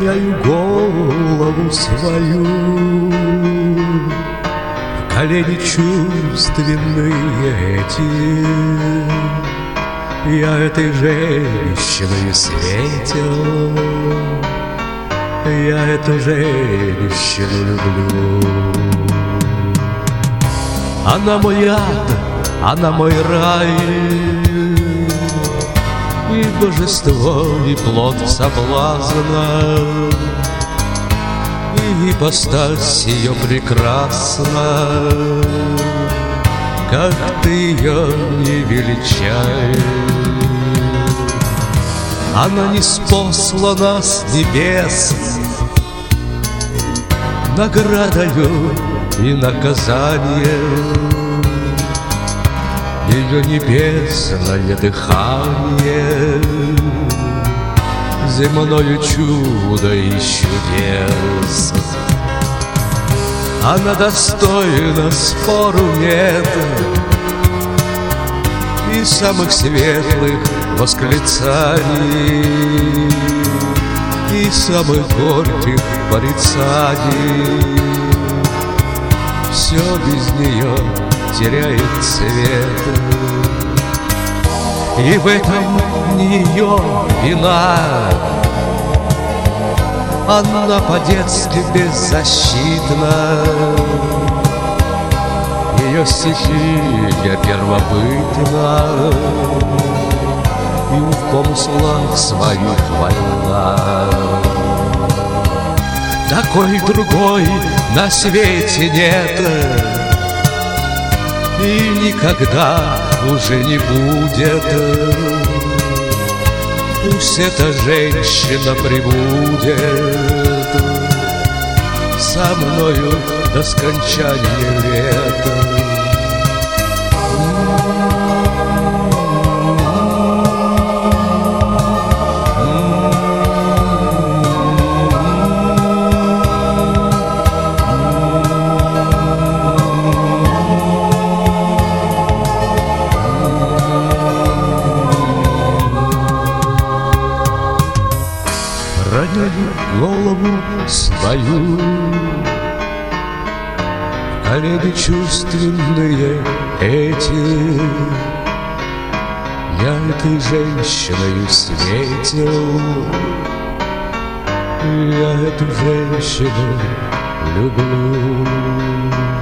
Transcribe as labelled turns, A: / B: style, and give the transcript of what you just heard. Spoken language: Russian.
A: роняю голову свою в колени чувственные эти. Я этой женщиной светил, я эту женщину люблю. Она мой ад, она мой рай, и божество, и плод соблазна, и ипостась ее прекрасна. Как ты ее не величай, она ниспослана с небес наградою и наказанием. Ее небесное дыхание земное чудо и чудес. Она достойна, спору нет, и самых светлых восклицаний, и самых горьких порицаний. Все без нее теряет цвет, и в этом не ее вина. Она по-детски беззащитна, ее стихия первобытна, и в помыслах своих вольна. Такой другой на свете нет, и никогда уже не будет. Пусть эта женщина прибудет со мною до скончания лет. Роняю голову свою в колени чувственные эти. Я этой женщиной светил, я эту женщину люблю.